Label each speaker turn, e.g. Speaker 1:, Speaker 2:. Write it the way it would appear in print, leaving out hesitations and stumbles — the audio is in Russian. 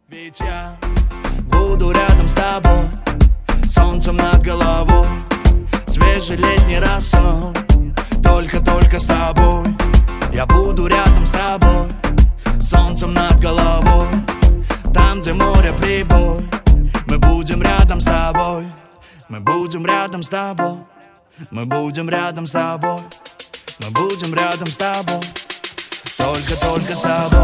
Speaker 1: Ведь я буду рядом с тобой, солнцем над головой, свежий летний рассол. Только-только с тобой я буду рядом с тобой, солнцем над головой, там, где море прибой. Мы будем рядом с тобой, мы будем рядом с тобой, мы будем рядом с тобой, мы будем рядом с тобой, только-только с тобой.